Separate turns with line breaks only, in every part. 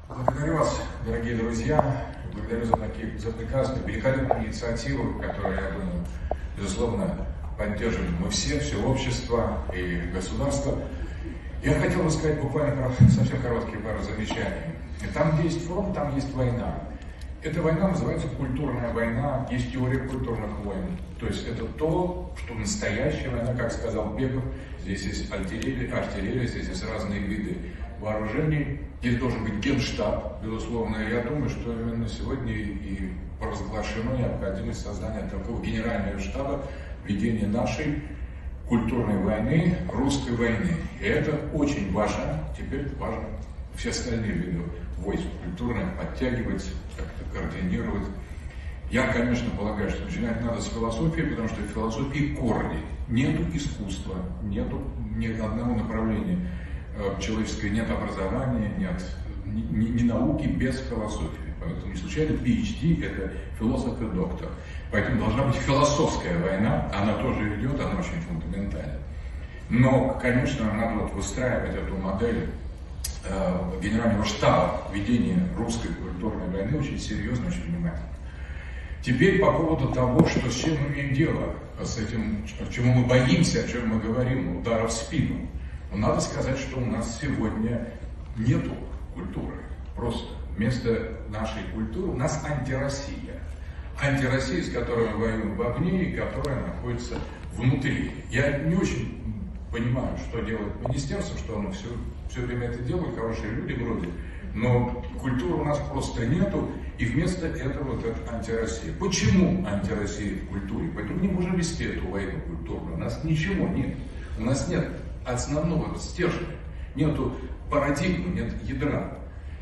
Благодарю вас, дорогие друзья, благодарю за прекрасную, великолепную инициативу, которую, я думаю, безусловно, поддерживаем мы все общество и государство. Я хотел бы сказать буквально совсем короткие пару замечаний. Там, где есть фронт, там есть война. Эта война называется культурная война, есть теория культурных войн. То есть это то, что настоящая война, как сказал Беков, здесь есть артиллерия, здесь есть разные виды вооружений. Здесь должен быть генштаб, безусловно. Я думаю, что именно сегодня и провозглашена необходимость создания такого генерального штаба ведения нашей культурной войны, русской войны. И это очень важно. Теперь важно все остальные виды войск культурных подтягивать, как-то координировать. Я, конечно, полагаю, что начинать надо с философии, потому что в философии корни. Нету искусства, нету ни одного направления человеческое, нет образования, нет ни науки без философии. Поэтому не случайно PhD – это философ и доктор. Поэтому должна быть философская война, она тоже идет, она очень фундаментальна. Но, конечно, надо выстраивать эту модель генерального штаба ведения русской культурной войны очень серьезно, очень внимательно. Теперь по поводу того, что с чем мы имеем дело, с этим, чему мы боимся, о чем мы говорим, удара в спину. Но надо сказать, что у нас сегодня нету культуры. Просто вместо нашей культуры у нас антироссия. Антироссия, с которой мы воюем вовне и которая находится внутри. Я не очень понимаю, что делает министерство, что оно все время это делает, хорошие люди вроде, но культуры у нас просто нету, и вместо этого вот эта антироссия. Почему антироссия в культуре? Поэтому не можем вести эту войну культурную. У нас ничего нет. У нас нет основного стержня, нету парадигмы, нет ядра.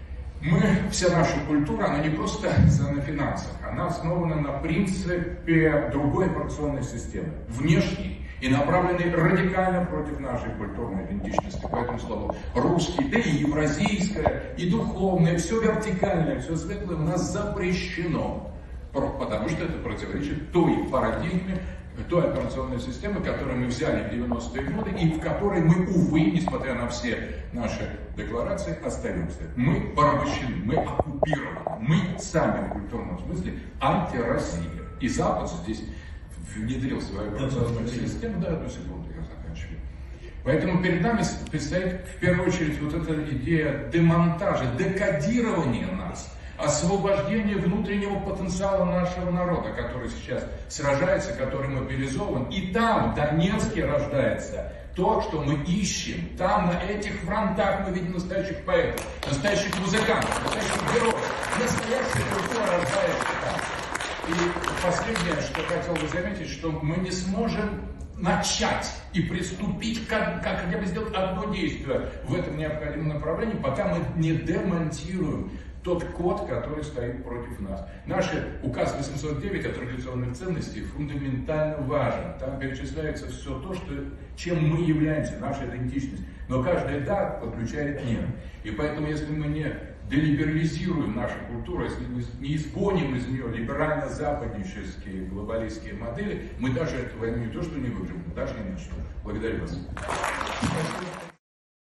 Вся наша культура, она не просто на финансах, она основана на принципе другой информационной системы, внешней, и направленный радикально против нашей культурной идентичности. Поэтому слово русский, да и евразийское, и духовное, все вертикальное, все светлое у нас запрещено. Потому что это противоречит той парадигме, той операционной системы, которую мы взяли в 90-е годы, и в которой мы, увы, несмотря на все наши декларации, остаемся. Мы порабощены, мы оккупированы, мы сами в культурном смысле антироссия. И Запад здесь внедрил свою операционную систему. Да, одну секунду, я заканчиваю. Поэтому перед нами предстоит в первую очередь вот эта идея демонтажа, декодирования нас, освобождение внутреннего потенциала нашего народа, который сейчас сражается, который мобилизован. И там, в Донецке, рождается то, что мы ищем. Там, на этих фронтах, мы видим настоящих поэтов, настоящих музыкантов, настоящих героев. Настоящая культура рождается там. И последнее, что хотел бы заметить, что мы не сможем начать и приступить, как хотя бы сделать одно действие в этом необходимом направлении, пока мы не демонтируем тот код, который стоит против нас. Наш указ 809 о традиционных ценностях фундаментально важен. Там перечисляется все то, чем мы являемся, наша идентичность. Но каждая «да» подключает «нет». И поэтому, если мы не делиберализируем нашу культуру, если мы не изгоним из нее либерально-западнические глобалистские модели, мы даже эту войну не то что не выиграем, мы даже не начнем. Благодарю вас.